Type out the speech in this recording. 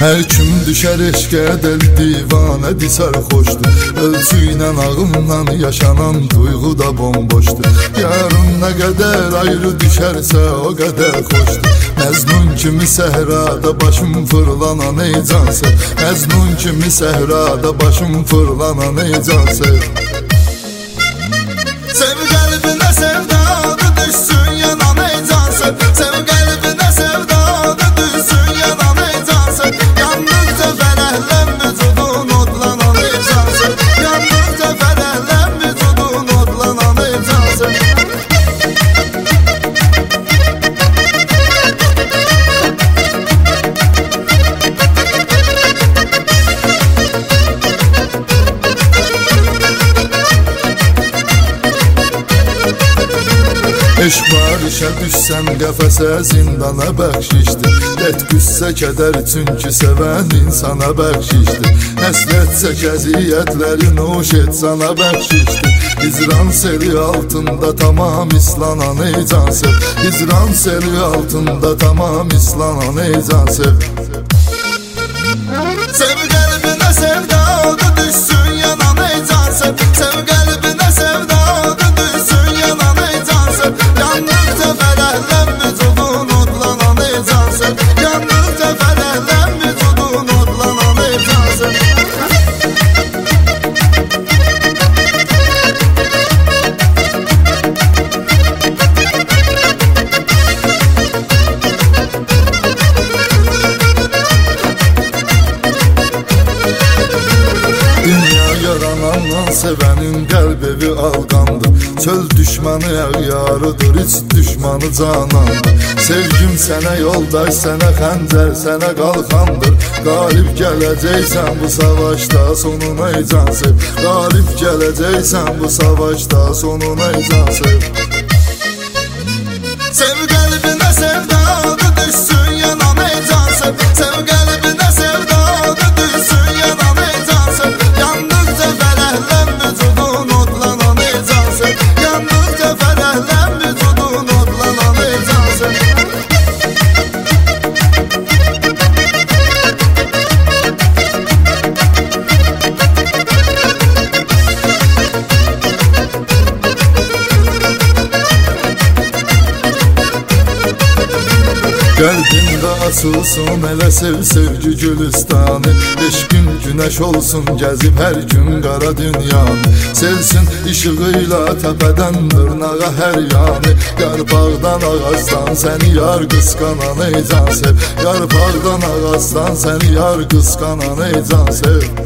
Her kim düşer eşqə dəli divanədir, sərxoşdur. Ölçü ilə ağımla yaşanan duyğu da bomboşdur. Yarın nə qədər ayrı düşərsə o qədər xoşdur. Məzmun kimi səhrada başım fırlanan ey cansız. Məzmun kimi səhrada başım fırlanan ey cansız. Sev qəlbinə sevdadı düşsün yanan ey cansız. Sev qəlbinə sevdadı düşsün yanan ey cansız. Yandıqca fərəhlən vücudun odlanan ey cansız. Yandıqca fərəhlən vücudun odlanan ey cansız. Eşq barışa düşsən qəfəsə zindana bəxşişdir. Qət qüssə kədər çünki sevən insana bəxşişdir. Həsrət çək əziyyətləri nuş et sana bəxşişdir. Hicran seli altında tamam islanan ey cansız. Hicran seli altında tamam islanan ey cansız. Sev qəlbinə sevdadı düşsün yanan ey cansız. Sev qəlbinə sevdadı düşsün yanan ey cansız. Yandıqca fərəhlən vücudun odlanan ey cansız. Yandıqca fərəhlən vücudun odlanan ey cansız. Dünya yaranandan sevənin qəlb evi alqandır. Çöl düşmanı əğyarıdır, iç düşmanı canandır. Sevgim sənə yoldaş, sənə xəncər, sənə qalxandır. Qalib gələcəksən bu savaşda sonuna ey cansız. Qalib gələcəksən bu savaşda sonuna ey cansız. Sev qəlbinə sevdadı düşsün yanan ey cansız. Sev qəlbinə sevdadı düşsün yanan ey cansız. Yandıqca fərəhlən vücudun odlanan ey cansız. Yandıqca fərəhlən vücudun odlanan ey cansız. Qəlbində açılsın elə sev sevgi gülüstanı. Eşqin günəş olsun gəzib hər gün qara dünyanı. Sevsin işığıyla təpədən dırnağa hər yanı. Yarpaqdan ağacdan səni yar qısqanan ey cansız. Yarpaqdan ağacdan səni yar qısqanan ey cansız.